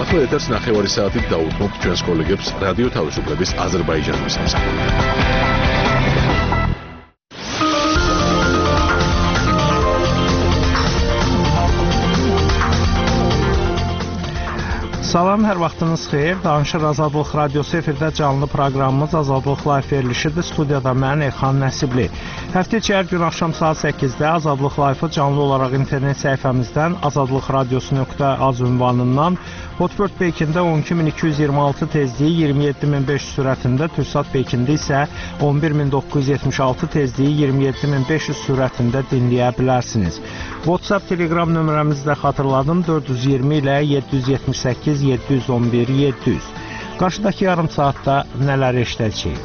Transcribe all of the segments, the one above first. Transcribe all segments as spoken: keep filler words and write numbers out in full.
ახლა ეთერს ნახევარი საათით დაუთმობთ ჩვენს კოლეგებს რადიო თავისუფლების აზერბაიჯანის სამსახურში. Salam, hər vaxtınız xeyir. Danışır Azadlıq Radiosu efirdə canlı proqramımız Azadlıq Live verilişidir. Studiyada mən Elxan Nəsibli. Həftə içi hər gün axşam saat səkkizdə Azadlıq Live-ı canlı olaraq internet səhifəmizdən azadlıq radiosu nöqtə az ünvanından Hotbird Pekində on iki min iki yüz iyirmi altı tezliyi iyirmi yeddi min beş yüz sürətində, Türksat Pekində isə on bir min doqquz yüz yetmiş altı tezliyi iyirmi yeddi min beş yüz sürətində dinləyə bilərsiniz. WhatsApp, Telegram nömrəmizi də xatırladım. dörd yüz iyirmi ilə yeddi yüz yetmiş səkkiz yeddi yüz on bir yeddi yüz. Qarşıdakı yarım saatda nələr eşidəcəyik?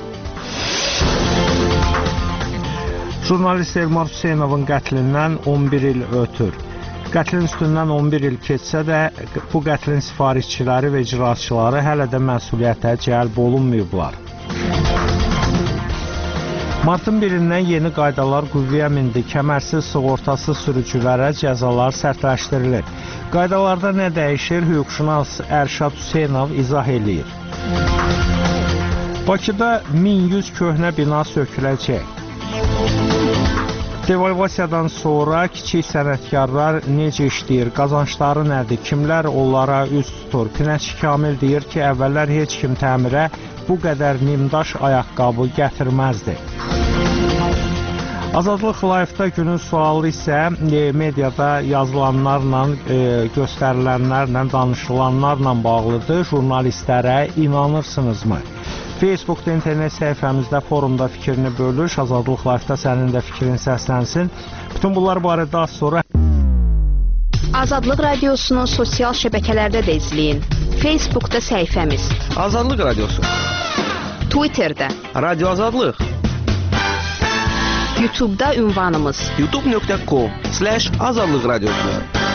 Jurnalist Elmar Hüseynovun qətlindən on bir il ötür. Qətlin üstündən on bir il keçsə də, bu qətlin sifarişçiləri və icraçıları hələ də məsuliyyətə cəlb olunmayıblar. Martın birindən yeni qaydalar qüvvəyə mindi. Kəmərsiz, sığortasız sürücülərə cəzalar sərtləşdirilir. Qaydalarda nə dəyişir? Hüquqşünas Ərşad Hüseynov izah eləyir. Bakıda min yüz köhnə bina söküləcək. Devalvasiyadan sonra kiçik sənətkarlar necə işləyir? Qazancları nədir? Kimlər onlara üz tutur? Pinəçi Kamil deyir ki, əvvəllər heç kim təmirə bu qədər nimdaş ayaqqabı gətirməzdi. Azadlıq Live-da günün sualı isə e, mediada yazılanlarla, e, göstərilənlərlə, danışılanlarla bağlıdır. Jurnalistlərə inanırsınızmı? Facebookda, internet səhifəmizdə, forumda fikrini bölüş. Azadlıq Live-da sənin də fikrin səslənsin. Bütün bunlar barədə az sonra Azadlıq Radiosunu sosial şəbəkələrdə də izləyin. Facebookda səhifəmiz Azadlıq Radiosu, Twitterdə Radio Azadlıq, YouTube'da ünvanımız youtube nöqtə com slash azadlıq radiosu.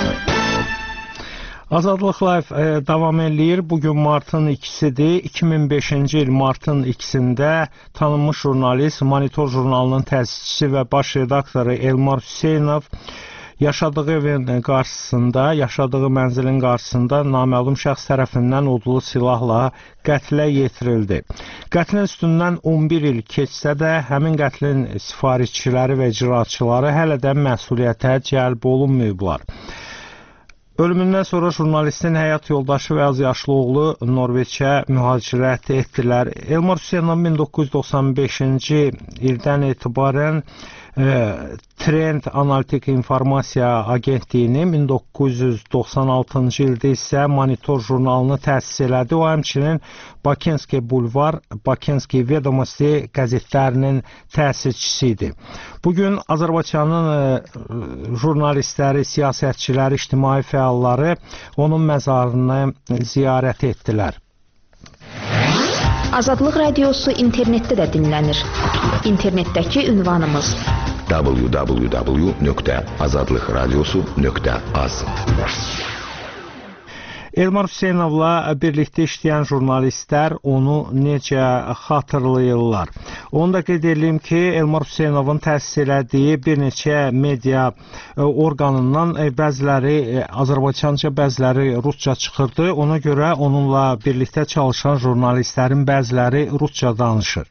Azadlıq Live e, davam eləyir. Bugün martın ikisidir. iki min beşinci il martın ikisində tanınmış jurnalist, Monitor jurnalının təsisçisi və baş redaktoru Elmar Hüseynov yaşadığı evin qarşısında, yaşadığı mənzilin qarşısında naməlum şəxs tərəfindən odlu silahla qətlə yetirildi. Qətlin üstündən on bir il keçsə də, həmin qətlin sifarişçiləri və icraçıları hələ də məsuliyyətə cəlb olunmayıblar. Ölümündən sonra jurnalistin həyat yoldaşı və azyaşlı oğlu Norveçə mühacirət etdilər. Elmar Hüseynov min doqquz yüz doxsan beşinci ildən etibarən e, Trend Analitik İnformasiya Agentliyini, min doqquz yüz doxsan altıncı ildə isə Monitor jurnalını təsis elədi. O həmçinin Bakinski Bulvar, Bakinski Vedomosti qəzetlərinin təsisçisi idi. Bugün Azərbaycanın e, jurnalistləri, siyasətçiləri, ictimai fəalları onun məzarını ziyarət etdilər. Azadlıq Radiosu internetdə də dinlənir. İnternetdəki ünvanımız w w w nöqtə azadlıq radiosu nöqtə az. Elmar Hüseynovla birlikdə işləyən jurnalistlər onu necə xatırlayırlar? Onu da qeyd edeyim ki, Elmar Hüseynovun təsis elədiyi bir neçə media orqanından bəziləri Azərbaycanca, bəziləri rusca çıxırdı. Ona görə onunla birlikdə çalışan jurnalistlərin bəziləri rusca danışır.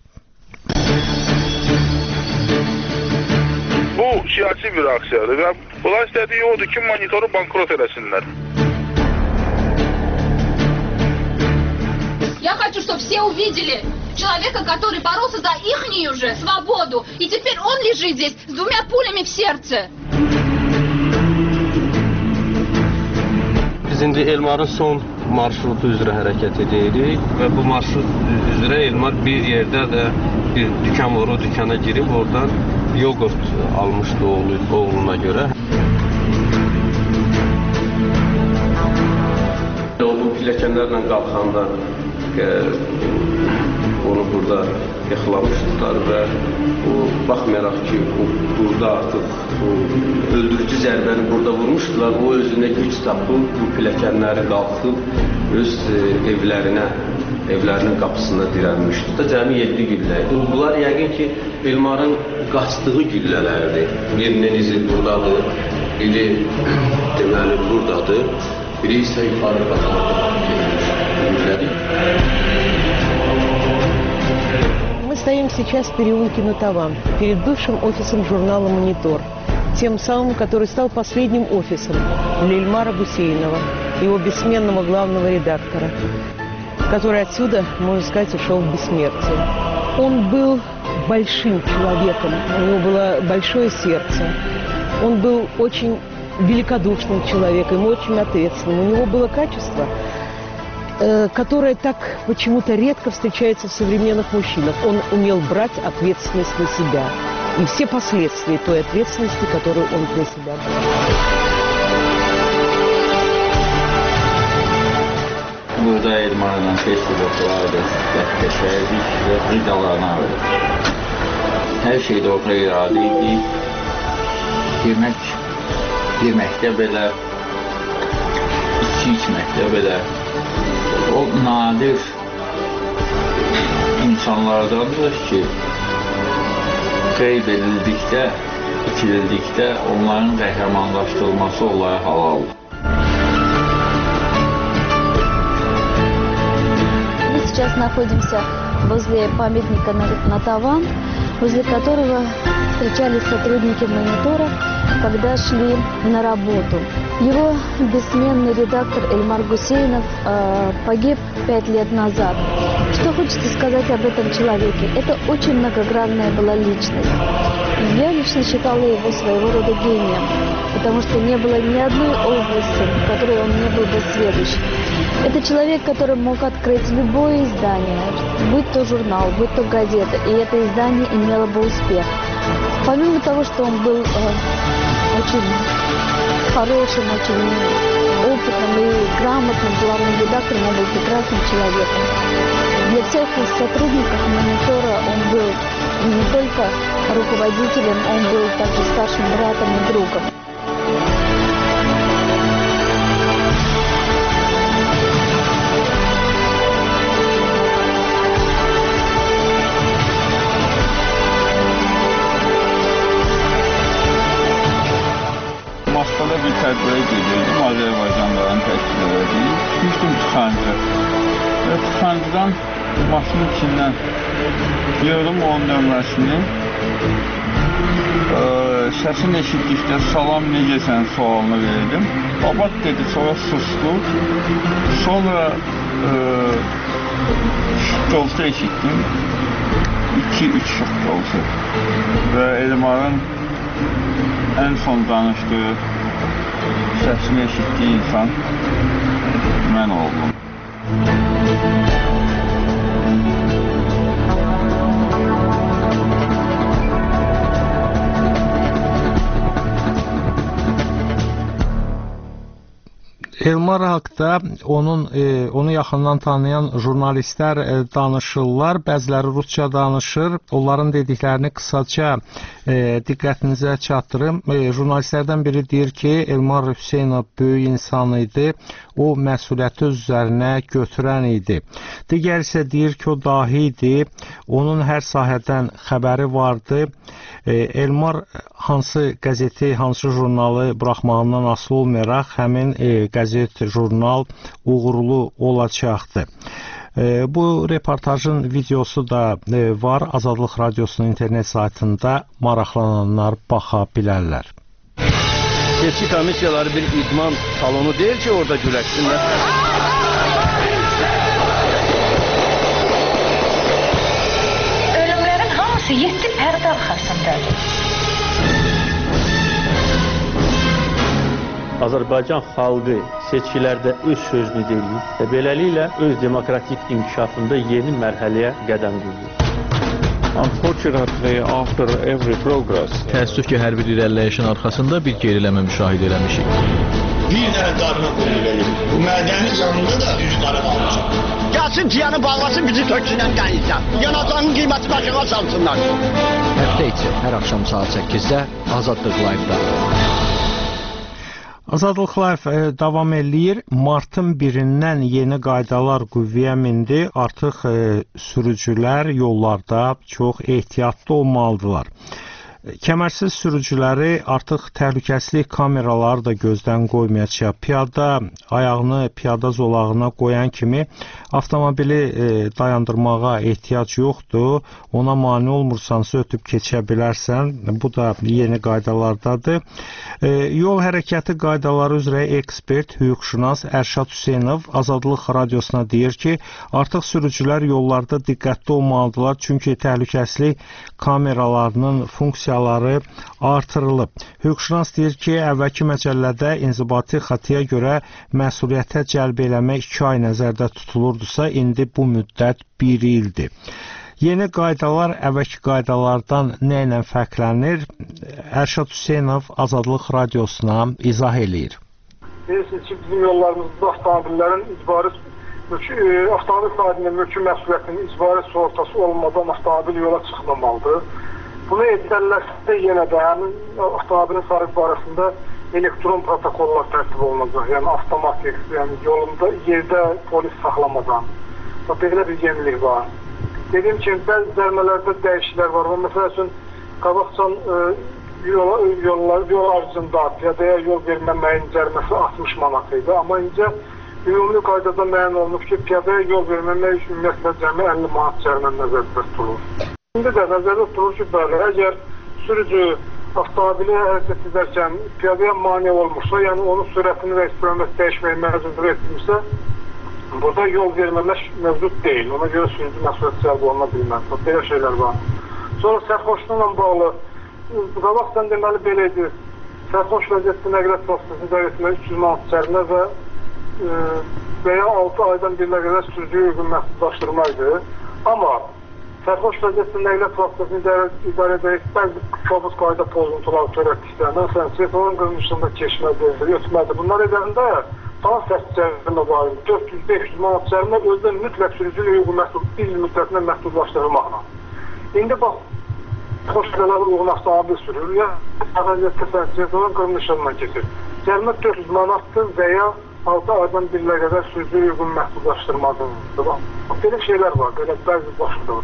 Bu siyasi bir aksiyadır və bunlar istədiyi odur ki, monitoru bankrot eləsinlər. Я хочу, чтобы все увидели человека, который боролся за ихнюю же свободу. И теперь он лежит здесь с двумя пулями в сердце. Biz indi Elmarın son marşrutu üzrə hərəkət edirik və bu marşrut üzrə Elmar bir yerdə də bir dükan var, o dükana girib oradan yoğurt almışdı oğlu, oğluna görə. O bu pilləkənlərlə qalxanda onu burada yaxalamışdılar və o, baxmayaraq ki, o, burada artıq o, öldürücü zərbəni burada vurmuşdular, o özünə güc tapıb, bu pilləkənləri qalxıb, öz e, evlərinə, evlərinin qapısına dirənmişdi. Da cəmi yeddi güllə. Bunlar yəqin ki, Elmarın qaçdığı güllələrdir. Birinin izi buradadır, biri deməli buradadır. biri isə yuxarı qazanıb. Мы стоим сейчас в переулке на Таван, перед бывшим офисом журнала «Монитор», тем самым, который стал последним офисом для Эльмара Гусейнова, его бессменного главного редактора, который отсюда, можно сказать, ушел в бессмертие. Он был большим человеком, у него было большое сердце, он был очень великодушным человеком, очень ответственным. У него было качество, которое так почему-то редко встречается в современных мужчинах. Он умел брать ответственность на себя и все последствия той ответственности, которую он для себя брал. Burada Elmar'dan Facebook'larda geçerdik ve ridalarına aldık. Her şeyde orta iradeydi. Yemek, yeməkdə belə, içki içməkdə belə. O nadir insanlardandır ki, qeyd edildikdə, itirildikdə onların qəhrəmanlaşdırılması onlara halaldır. Мы сейчас находимся возле памятника на Таван, возле которого встречались сотрудники «Монитора», когда шли на работу. Его бессменный редактор Эльмар Гусейнов э, погиб пять лет назад. Что хочется сказать об этом человеке? Это очень многогранная была личность. Я лично считала его своего рода гением, потому что не было ни одной области, в которой он не был бы сведущ. Это человек, который мог открыть любое издание, будь то журнал, будь то газета, и это издание имело бы успех. Помимо того, что он был э, очень хорошим, очень опытным и грамотным главным редактором, он был прекрасным человеком. Для всех сотрудников «Монитора» он был не только руководителем, он был также старшим братом и другом. Moskvada bir tədbirə gedirdim, Azərbaycanlıların təşkil edildiyi. Düşmüşdüm tıxancı. Və tıxancıdan maşının içindən yığdım onun nömrəsini. Ee, səsini eşitdikdə salam necəsən sualını verdim. Babat dedi, sonra sustu. Sonra e, şıqqıltı eşitdim. iki üç şıqqıltı. Və Elmarın ən son danışdığı, səsini eşitdiyi insan mən oldum. Elmar haqda onun e, onu yaxından tanıyan jurnalistlər e, danışırlar, bəziləri rusca danışır. Onların dediklərini qısaca e, diqqətinizə çatdırım. E, jurnalistlərdən biri deyir ki, Elmar Hüseynov böyük insan idi, o məsuliyyəti öz üzərinə götürən idi. Digər isə deyir ki, o dahi idi, onun hər sahədən xəbəri vardı. E, Elmar hansı qəzeti, hansı jurnalı buraxmağından asılı olmayaraq həmin e, qəzet, jurnal uğurlu olacaqdı. E, bu reportajın videosu da e, var. Azadlıq Radiosunun internet saytında maraqlananlar baxa bilərlər. Seçki komissiyaları bir idman salonu deyil ki, orada güləşsinlər. Ölümlərin hamısı yeddi pərdə arxasındadır. Azərbaycan xalqı seçkilərdə öz sözünü deyir və beləliklə öz demokratik inkişafında yeni mərhələyə qədəm qoyur. Unfortunately, after every progress, təəssüf ki, hər bir irəliləyişin arxasında bir geriləmə müşahidə eləmişik. Bir dənə qarına qoyu verir. Bu mədəni canında da üç qarı qalmışıq. Gəlsin ciyanı bağlasın, bizi töksünən qənizdən. Yanacağının qiyməti başına salsınlar. Həftə içi, hər axşam saat səkkizdə Azadlıq Live-da. Azadlıq Live e, davam eləyir. Martın birindən yeni qaydalar qüvvəyə mindi. Artıq e, sürücülər yollarda çox ehtiyatlı olmalıdırlar. Kəmərsiz sürücüləri artıq təhlükəsizlik kameraları da gözdən qoymayacaq. Piyada ayağını piyada zolağına qoyan kimi avtomobili e, dayandırmağa ehtiyac yoxdur. Ona mane olmursansa ötüb keçə bilərsən. Bu da yeni qaydalardadır. E, yol hərəkəti qaydaları üzrə ekspert, hüquqşünas Ərşad Hüseynov Azadlıq Radiosuna deyir ki, artıq sürücülər yollarda diqqətli olmalıdırlar, çünki təhlükəsizlik kameralarının funksiyaları artırılıb. Hüquqşünas deyir ki, əvvəlki məcəllədə inzibati xətiyə görə məsuliyyətə cəlb eləmək iki ay nəzərdə tutulurdusa, indi bu müddət bir ildir. Yeni qaydalar əvvəlki qaydalardan nə ilə fərqlənir? Ərşad Hüseynov Azadlıq Radiosuna izah eləyir. Bilirsiniz ki, bizim yollarımızda avtomobillərin icbari avtomobil sahibinin mülki məsuliyyətinin icbari sığortası olmadan avtomobil yola çıxmamalıdır. Bunu edilirlərsə yenə də həmin avtomobilin sahibi barəsində elektron protokollar tərtib olunacaq. Yəni avtomatik, yəni yolunda yerdə polis saxlamadan. Belə bir yenilik var. Dediyim kimi, bəzi cərimələrdə dəyişikliklər var. Məsəl üçün, qabaqcan yol aracında piyadaya yol verməməyin cəriməsi altmış manat idi. Amma incə ümumi qaydada müəyyən olunub ki, piyadaya yol verməmək ümumiyyətlə cəmi əlli manat cərimə nəzərdə tutulur. İndi də nəzərdə tutulur ki, bəli, əgər sürücü avtomobili hərəkət edərkən piyadaya mane olmuşsa, yəni onun sürətini və istiqamət dəyişməyi məcbur etmirsə, burada yol verməmək mövcud deyil. Ona görə sürücü məsuliyyət cəlb oluna bilməz. Belə şeylər var. Sonra sərxoşluqla bağlı, qabaqdan deməli belə idi. Sərxoş vəziyyətdə nəqliyyat vasitəsini idarə etmək üç yüz manat cərimə və və ya altı aydan bir qədər sürücüyə uyğun məhdudlaşdırmaydı. Amma sərxoş vəziyyətdə nəqliyyat vasitəsini idarə edərək bəzi kobus qayda pozuntular törətdikdə, məsələn, telefonun qırmışlığında keçmədir, ötmədir. Bunlar edəndə tam səs cərimə var. dörd yüz beş yüz manat cərimə özdə mütləq sürücüyə uyğun məhdud, bir il müddətində məhdudlaşdırılmaqla. İndi bax, xoş qədər uyğun avtomobil sürür, ya vəziyyətdə telefonun qırmışlığından keçir. Cərimə dörd yüz manatdır və ya altı aydan bir il qədər sürücüyə uyğun məhdudlaşdırmadır. Belə şeylər var, belə bəzi başlıdır.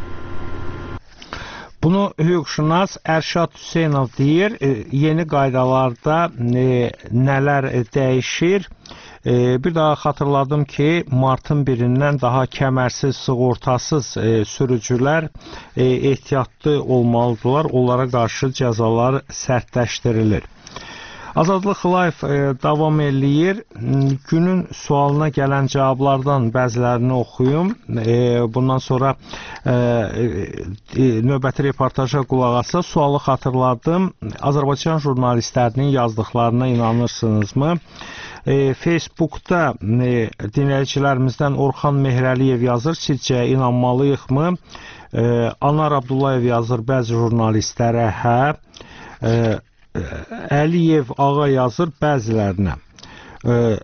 Bunu hüquqşünas Ərşad Hüseynov deyir. E, yeni qaydalarda e, nələr dəyişir? E, bir daha xatırladım ki, martın birindən daha kəmərsiz, sığortasız e, sürücülər e, ehtiyatlı olmalıdırlar. Onlara qarşı cəzalar sərtləşdirilir. Azadlıq Live e, davam eləyir. Günün sualına gələn cavablardan bəzilərini oxuyum. E, bundan sonra e, e, növbəti reportaja qulaq asa sualı xatırladım. Azərbaycan jurnalistlərinin yazdıqlarına inanırsınızmı? E, Facebookda e, dinləyicilərimizdən Orxan Mehrəliyev yazır, sizcə inanmalıyıqmı? E, Anar Abdullayev yazır, bəzi jurnalistlərə hə. E, Əliyev ağa yazır bəzilərinə. E,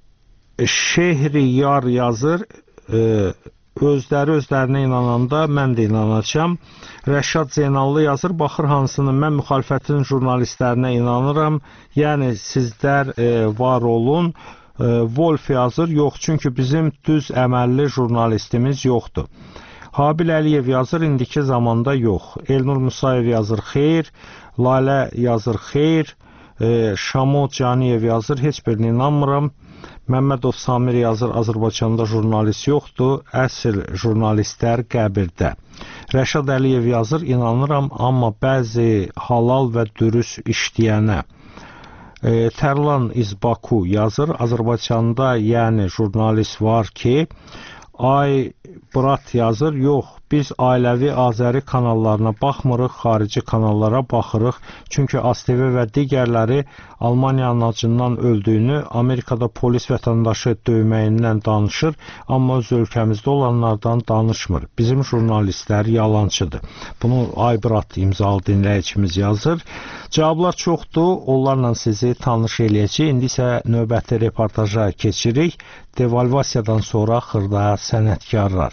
Şehriyar yazır, e, özləri özlərinə inananda mən də inanacam. Rəşad Zeynallı yazır, baxır hansını, mən müxalifətin jurnalistlərinə inanıram. Yəni sizlər e, var olun. E, Wolf yazır, yox, çünki bizim düz əməlli jurnalistimiz yoxdur. Habil Əliyev yazır, indiki zamanda yox. Elnur Musayev yazır, xeyr. Lalə yazır, xeyr. E, Şamot Caniyev yazır, heç birini inanmıram. Məmmədov Samir yazır, Azərbaycanda jurnalist yoxdur. Əsl jurnalistlər qəbirdə. Rəşad Əliyev yazır, inanıram, amma bəzi halal və dürüst işləyənə. E, Tərlan İzbaku yazır, Azərbaycanda yəni jurnalist var ki, Ay Brat yazır, yox, biz ailəvi Azəri kanallarına baxmırıq, xarici kanallara baxırıq. Çünki A S T V və digərləri Almaniyanın acından öldüyünü, Amerikada polis vətəndaşı döyməyindən danışır, amma öz ölkəmizdə olanlardan danışmır. Bizim jurnalistlər yalancıdır. Bunu Ay Brat imzalı dinləyicimiz yazır. Cavablar çoxdur, onlarla sizi tanış eləyəcək. İndi isə növbəti reportaja keçirik. Devalvasiyadan sonra xırda sənətkarlar.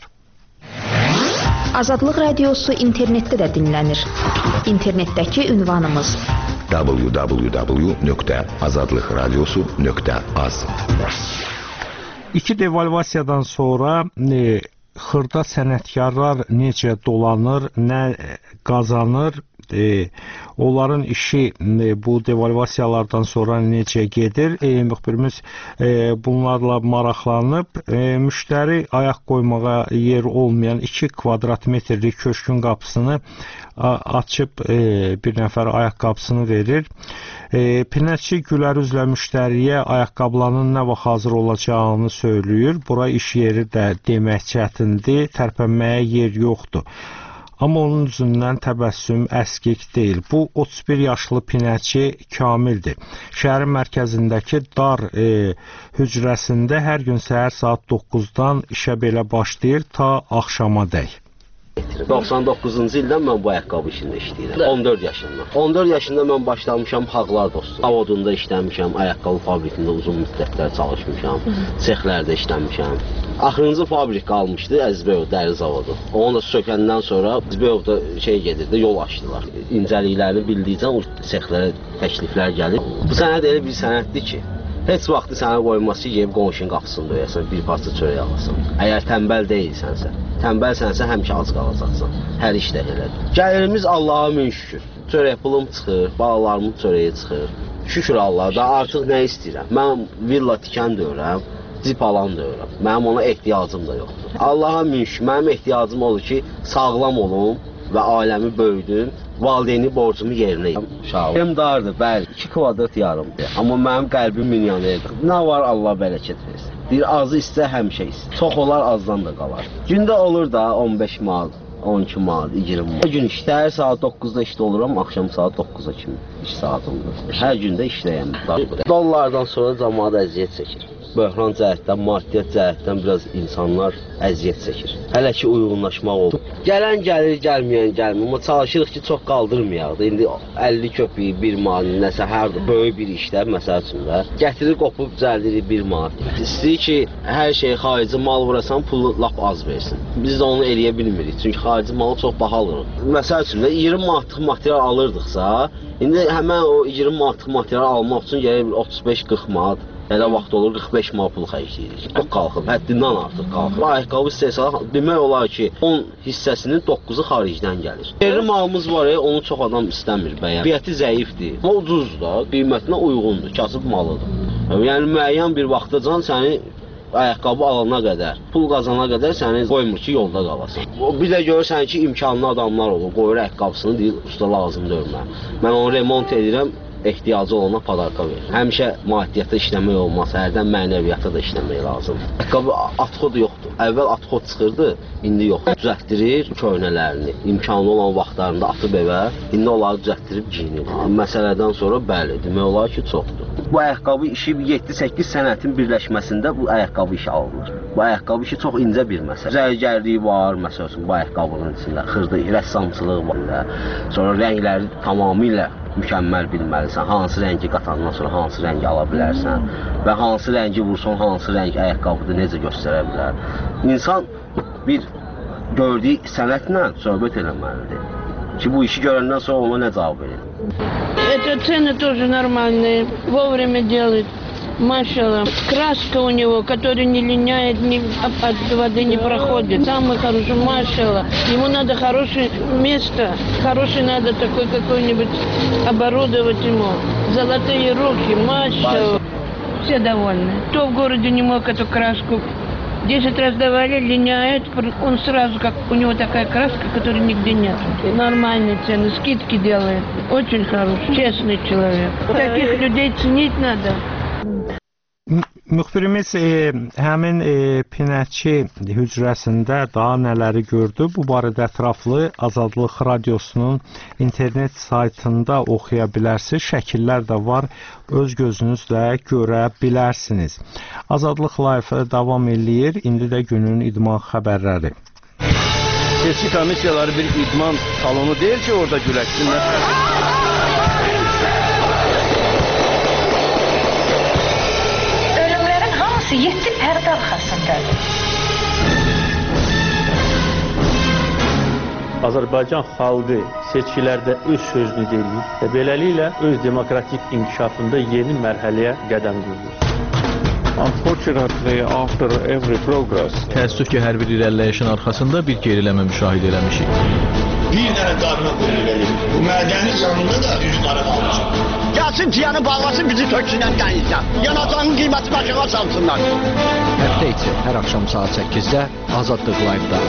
Azadlıq Radiosu internetdə də dinlənir. İnternetdəki ünvanımız w w w nöqtə azadlıq radiosu nöqtə az. İki devalvasiyadan sonra e, xırda sənətkarlar necə dolanır, nə qazanır, e, onların işi e, bu devalvasiyalardan sonra necə gedir? E, müxbirimiz e, bunlarla maraqlanıb, e, müştəri ayaq qoymağa yer olmayan iki kvadrat metrlik köşkün qapısını açıb e, bir nəfər ayaqqabısını verir. E, pinəkçi gülər üzlə müştəriyə ayaqqabılarının nə vaxt hazır olacağını söylüyor. Bura iş yeri də demək çətindir, tərpənməyə yer yoxdur. Amma onun üzündən təbəssüm əskik deyil. Bu otuz bir yaşlı pinəkçi Kamildir. Şəhərin mərkəzindəki dar e, hücrəsində hər gün səhər saat doqquzdan işə belə başlayır ta axşamadək. doxsan doqquzuncu ildən mən bu ayaqqabı işində işləyirəm. on dörd yaşımda. on dörd yaşında mən başlamışam Haqlar dostu. Zavodunda işləmişəm, ayaqqabı fabrikində uzun müddətlər çalışmışam, sexlərdə işləmişəm. Axırıncı fabrik qalmışdı Əzbəyov dəri zavodu. Onu da sökəndən sonra Əzbəyovda şey gedirdi, yol açdılar. İncəliklərini bildikcə o sexlərə təkliflər gəlir. Bu sənət elə bir sənətdir ki, heç vaxtı sənə qoyması yeyib qonşunun qapısını döyəsən, bir parça çörək alasın. Əgər tənbəl deyilsənsə, tənbəlsənsə həmişə ac qalacaqsan. Hər işdə elədir. Gəlirimiz Allaha min şükür. Çörək pulum çıxır, balalarımın çörəyi çıxır. Şükür Allaha da artıq nə istəyirəm? Mən villa tikən deyirəm, cip alan deyirəm. Mənim ona ehtiyacım da yoxdur. Allaha min şükür, mənim ehtiyacım odur ki, sağlam olum və ailəmi böyüdüm. Valideyni borcumu yerinə yetirəm. Benim dardır, bəli, iki kvadrat yarımdır. Amma mənim qəlbim milyonərdir. Nə var Allah bərəkət versin. Deyir, azı istə həmişə istə. Çox olar, azdan da qalar. Gündə olur da on beş manat, on iki manat, iyirmi manat. Hər gün işləyir, saat doqquzda işdə oluram, axşam saat doqquza kimi iş saatımdır. Hər gündə işləyəm. Dollardan sonra cəmaət əziyyət çəkir. Böhran cəhətdən, maddiyyat cəhətdən biraz insanlar əziyyət çəkir. Hələ ki uyğunlaşmaq oldu. Gələn gəlir, gəlməyən gəlmir. Amma çalışırıq ki, çox qaldırmayaq. İndi əlli köpüyü, bir manat, nəsə hər böyük bir işlər, məsəl üçün də. Gətirir, qopub, düzəldirik bir manat. İstəyir ki, hər şey xarici mal vurasan, pulu lap az versin. Biz də onu eləyə bilmirik. Çünki xarici malı çox baha alırıq. Məsəl üçün də iyirmi manatlıq material alırdıqsa, indi həmən o iyirmi manatlıq material almaq üçün gəlir otuz beş qırx manat. Elə vaxt olur, qırx beş manat pul xərcləyirik. Çox qalxıb, həddindən artıq qalxıb. Ayaqqabı istehsalı demək olar ki, on hissəsinin doqquzu xaricdən gəlir. Yerli malımız var, onu çox adam istəmir, bəyən. Qiyməti zəifdir, amma ucuzdur da, qiymətinə uyğundur, kasıb malıdır. Yəni müəyyən bir vaxtacan səni ayaqqabı alana qədər, pul qazana qədər səni qoymur ki, yolda qalasın. Bir də görürsən ki, imkanlı adamlar olur, qoyur ayaqqabısını, deyir, usta lazım deyir mən. Mən onu remont edirəm, ehtiyacı olana padarka verir. Həmişə maddiyyata işləmək olmaz, hərdən mənəviyyata da işləmək lazım. Ayaqqabı atxodu yoxdur. Əvvəl atxod çıxırdı, indi yox. Düzəltdirir köhnələrini, imkanlı olan vaxtlarında atıb evə, indi onları düzəltdirib giyinir. Məsələdən sonra bəli, demək olar ki, çoxdur. Bu ayaqqabı işi yeddi səkkiz sənətin birləşməsində bu ayaqqabı işi alınır. Bu ayaqqabı işi çox incə bir məsələ. Zərgərliyi var, məsəl üçün, bu ayaqqabının içində, xırda rəssamçılığı var. Sonra rəngləri tamamilə mükəmməl bilməlisən. Hansı rəngi qatandan sonra hansı rəngi ala bilərsən və hansı rəngi vursan, hansı rəng ayaqqabıda necə göstərə bilər. İnsan bir gördüyü sənətlə söhbət eləməlidir ki, bu işi görəndən sonra ona nə cavab verir? Это цены тоже нормальные, вовремя делает. Машалла. Краска у него, которая не линяет, ни, от воды не проходит. Самый хороший, машалла. Ему надо хорошее место, хорошее надо такой какой-нибудь оборудовать ему. Золотые руки, машалла. Все довольны. Кто в городе не мог эту краску? Десять раз давали, линяет, он сразу, как у него такая краска, которой нигде нет. Nормальные цены, скидки делает. Очень хороший, честный человек. Таких людей ценить надо. Müxbirimiz e, həmin e, pinəkçi hücrəsində daha nələri gördü? Bu barədə ətraflı Azadlıq Radiosunun internet saytında oxuya bilərsiniz. Şəkillər də var, öz gözünüzlə görə bilərsiniz. Azadlıq Live davam eləyir. İndi də günün idman xəbərləri. Seçki komissiyaları bir idman salonu deyil ki, orada güləşsinlər. yeddi pərdə arxasındadır. Azərbaycan xalqı seçkilərdə öz sözünü deyir və beləliklə öz demokratik inkişafında yeni mərhələyə qədəm qoyur. Unfortunately, after every progress, təəssüf ki, hər bir irəliləyişin arxasında bir geriləmə müşahidə eləmişik. bir dənə qarına qulluq edir. Bu mədəni canında da üzü qara qalmış. Gəlsin ciyanı bağlasın, bizi töksünən dənizdən. Yanacağın qiyməti başına salsınlar. Həftə içi hər axşam saat səkkizdə Azadlıq Live-da.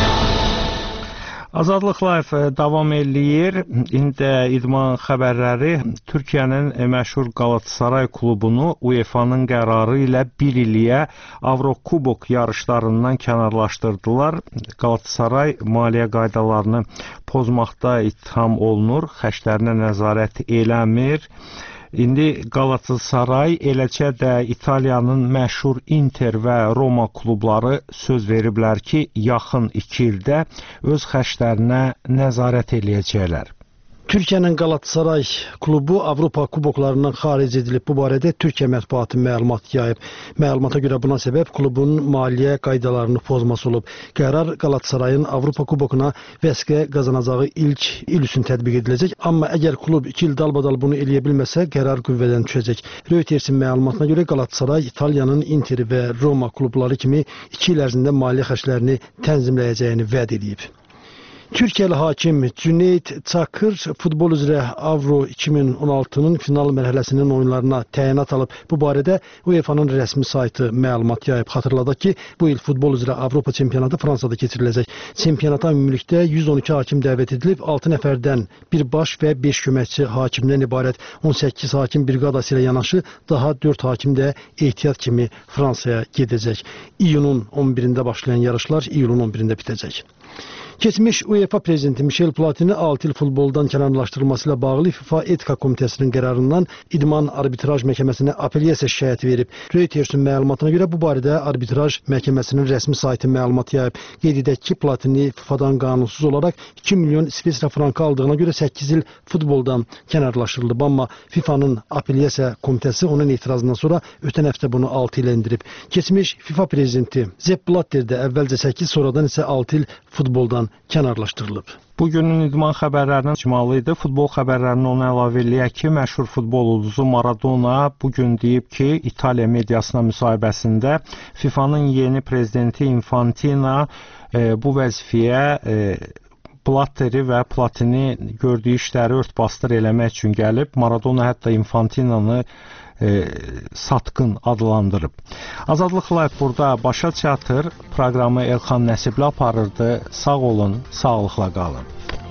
Azadlıq Live davam eləyir. İndi idman xəbərləri. Türkiyənin məşhur Galatasaray klubunu UEFA-nın qərarı ilə bir iliyə Avrokubok yarışlarından kənarlaşdırdılar. Galatasaray maliyyə qaydalarını pozmaqda ittiham olunur, xərclərinə nəzarət eləmir. İndi Galatasaray, eləcə də İtaliyanın məşhur Inter və Roma klubları söz veriblər ki, yaxın iki ildə öz xərclərinə nəzarət eləyəcəklər. Türkiyənin Galatasaray klubu Avropa kuboklarından xaric edilib. Bu barədə Türkiyə mətbuatı məlumat yayıb. Məlumata görə buna səbəb klubun maliyyə qaydalarını pozması olub. Qərar Galatasarayın Avropa kubokuna vəsqə qazanacağı ilk il üçün tətbiq ediləcək. Amma əgər klub iki il dalbadal bunu eləyə bilməsə, qərar qüvvədən düşəcək. Reutersin məlumatına görə Galatasaray İtaliyanın Inter və Roma klubları kimi iki il ərzində maliyyə xərclərini tənzimləyəcəyini vəd edib. Türkiyəli hakim Cüneyt Çakır futbol üzrə Avro iki min on altının final mərhələsinin oyunlarına təyinat alıb. Bu barədə UEFA-nın rəsmi saytı məlumat yayıb. Xatırladaq ki, bu il futbol üzrə Avropa çempionatı Fransada keçiriləcək. Çempionata ümumilikdə yüz on iki hakim dəvət edilib. altı nəfərdən bir baş və beş köməkçi hakimdən ibarət on səkkiz hakim briqadası ilə yanaşı daha dörd hakim də ehtiyat kimi Fransaya gedəcək. İyunun on birində başlayan yarışlar iyulun on birində bitəcək. Keçmiş UEFA prezidenti Michel Platini altı il futboldan kənarlaşdırılması ilə bağlı FIFA Etika Komitəsinin qərarından idman arbitraj məhkəməsinə apellyasiya şikayəti verib. Reutersin məlumatına görə bu barədə arbitraj məhkəməsinin rəsmi saytı məlumat yayıb. Qeyd edək ki, Platini FIFAdan qanunsuz olaraq iki milyon İsveçrə frankı aldığına görə səkkiz il futboldan kənarlaşdırılıb. Amma FIFAnın apellyasiya komitəsi onun etirazından sonra ötən həftə bunu altı ilə endirib. Keçmiş FIFA prezidenti Sepp Blatter də əvvəlcə səkkiz, sonradan isə altı il futboldan kənarlaşdırılıb. Bugünün idman xəbərlərinin icmalı idi. Futbol xəbərlərini ona əlavə eləyək ki, məşhur futbol ulduzu Maradona bugün deyib ki, İtaliya mediasına müsahibəsində FIFAnın yeni prezidenti Infantino e, bu vəzifəyə e, Blatteri və Platini gördüyü işləri ört-basdır eləmək üçün gəlib. Maradona hətta Infantinonu E, satqın adlandırıb. Azadlıq Live burada başa çatır. Proqramı Elxan Nəsibli aparırdı. Sağ olun, sağlıqla qalın.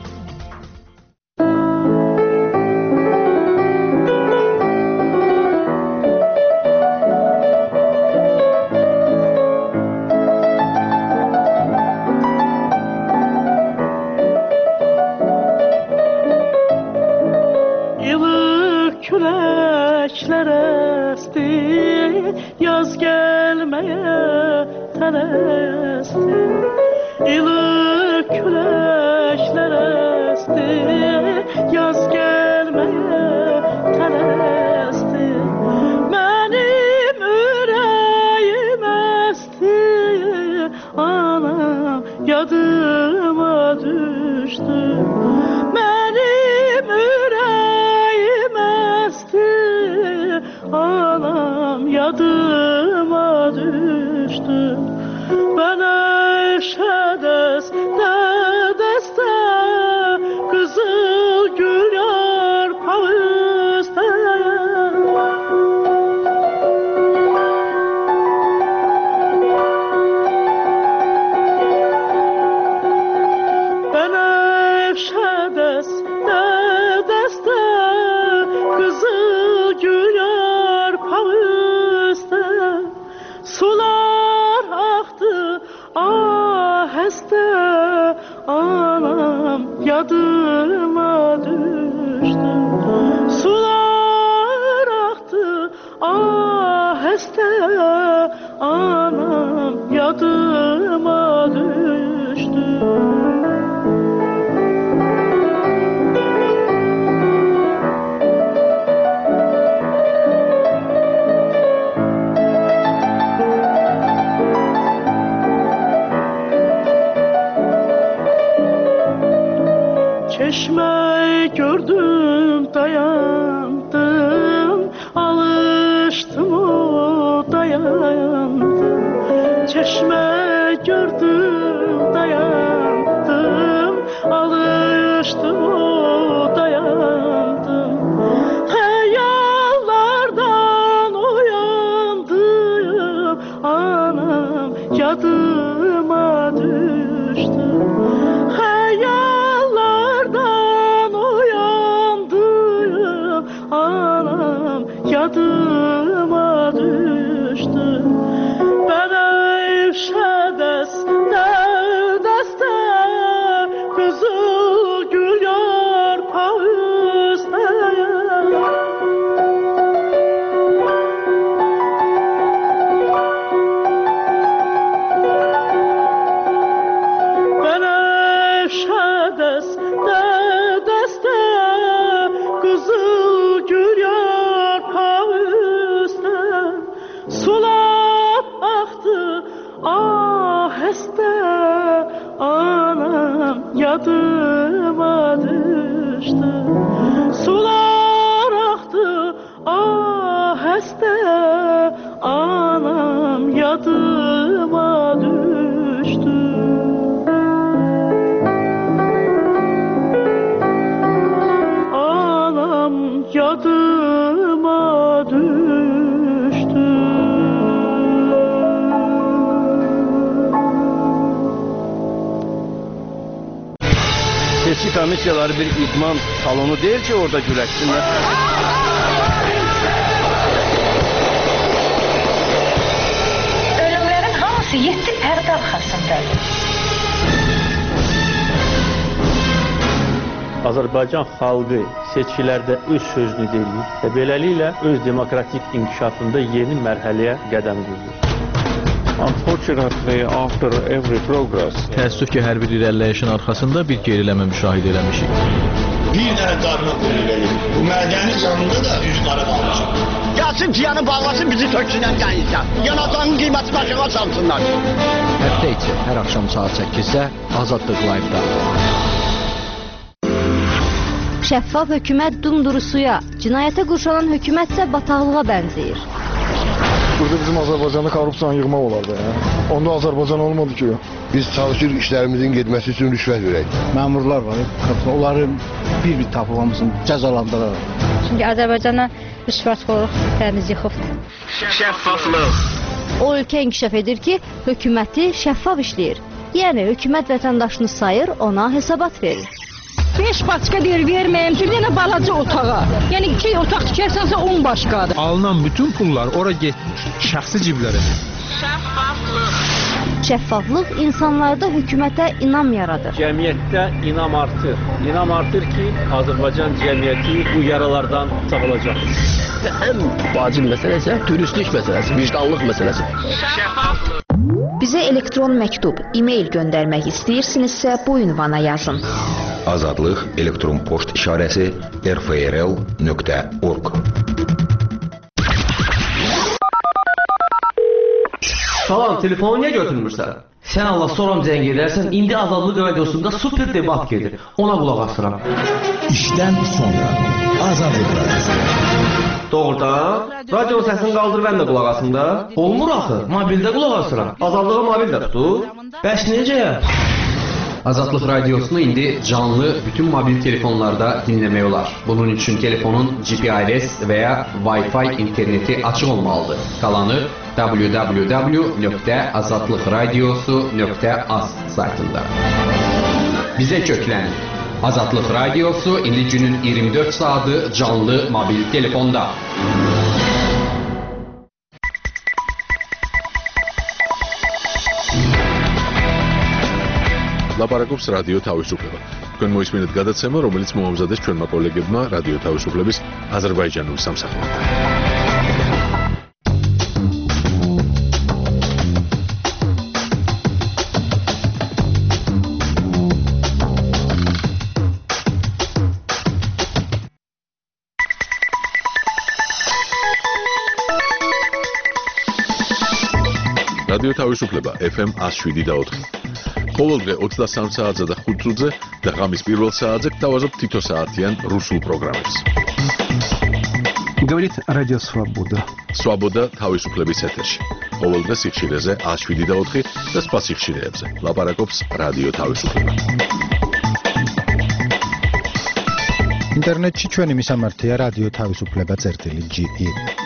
Yaz gelmeye tələsir, ilıq küləşlər əsdi, yaz gəlməyə tələsir. Mənim ürəyim əsdi, anam yadıma düşdü. Mənim ürəyim əsdi, anam yadıma düşdü. Bana şədes dədəstə, qızıl gül yarpağı üstə. Bana şədes dədəstə, qızıl gül yarpağı üstə. Sular aktı aheste, anam yadıma düştü. Sular aktı aheste, anam yadıma düştü. Çeşme gördüm dayandım, alıştım o dayandım. Çeşme gördüm dayandım, alıştım. alıştım dayandım. Hayallardan uyandım. Anam yadıma düştü. Hayallardan uyandım. Anam yadıma düştü. Ben evşedeste deste kızıl gül yarpağı üstüne. Ben evşedeste deste kızıl gül yarpağı üstüne. Sular aktı aheste, anam yadıma düştü. Sular aktı aheste, anam yadıma düştü. Anam yadıma düştü. Seçki komissiyaları bir idman salonu değil ki orada güləşsinlər. Ölümlerin hamısı yetti perde arkasındadır. Azərbaycan xalqı seçkilərdə öz sözünü deyir və beləliklə öz demokratik inkişafında yeni mərhələyə qədəm qoyur. Unfortunately, after every progress, Təəssüf ki, hər bir irəliləyişin arxasında bir geriləmə müşahidə eləmişik. Bir dənə darına qoyun verir. Bu mədəni canında da üç qarı qalmışıq. Gəlsin piyanı bağlasın, bizi töksünən gəlirsən. Yanacağın qiymətini aşağı salsınlar. Həftə içi hər axşam saat səkkizdə Azadlıq Live-da. Şəffaf hökumət dumduru suya, cinayətə qurşanan hökumət isə bataqlığa bənzəyir. Burada bizim Azərbaycanda korrupsiyanı yığmaq olardı. Ya. Onda Azərbaycan olmadı ki. Biz çalışırıq işlərimizin getməsi üçün rüşvət verək. Məmurlar var, onları bir-bir tapıb hamısını cəzalandırır. Çünki Azərbaycana rüşvətxorluq təmiz yıxıbdır. Şəffaflıq. O ölkə inkişaf edir ki, hökuməti şəffaf işləyir. Yəni, hökumət vətəndaşını sayır, ona hesabat verir. beş başqa deyir verməyim ki, bir dənə balaca otağa. Yəni iki otaq tikərsənsə on başqadır. Alınan bütün pullar ora getmir, şəxsi ciblərə. Şəffaflıq. Şəffaflıq insanlarda hökumətə inam yaradır. Cəmiyyətdə inam artır. İnam artır ki, Azərbaycan cəmiyyəti bu yaralardan sağalacaq. Ən vacib məsələ isə dürüstlük məsələsi, vicdanlıq məsələsi. Şəffaflıq. Bizə elektron məktub, e-mail göndərmək istəyirsinizsə bu ünvana yazın. Azadlıq elektron poçt işarəsi r f r l nöqtə org. Salam, telefonu niyə götürmürsən? Sən Allah soram zəng edərsən, indi Azadlıq radiosunda super debat gedir. Ona qulaq asıram. İşdən sonra Azadlıq radiosu. Doğrudan? Radio səsini qaldır, mən də qulaq asım da. Olmur axı, mobildə qulaq asıram. Azadlığı mobildə tutur. Bəs necə? Azadlıq radiosunu indi canlı bütün mobil telefonlarda dinləmək olar. Bunun üçün telefonun G P R S və ya Wi-Fi interneti açıq olmalıdır. Qalanı w w w nöqtə azadlıqradiosu nöqtə az saytında. Bizə köklənin. Azadlıq radiosu indi günün iyirmi dörd saatı canlı mobil telefonda. ლაპარაკობს რადიო თავისუფლება. თქვენ მოისმინეთ გადაცემა, რომელიც მოამზადეს ჩვენმა კოლეგებმა რადიო თავისუფლების აზერბაიჯანულ სამსახურთან. რადიო თავისუფლება F M one oh seven და ოთხი. ყოველდღე ოცდასამ საათზე და ხუთ წუთზე და ღამის პირველ საათზე გთავაზობთ თითო საათიან რუსულ პროგრამებს. Говорит Радио Свобода. Свобода თავისუფლების ეთერში. ყოველდღე სიხშირეზე one oh seven და ოთხი და სხვა სიხშირეებზე. ლაპარაკობს რადიო თავისუფლება. ინტერნეტში ჩვენი მისამართია რადიო თავისუფლება წერტილი ჯი ი.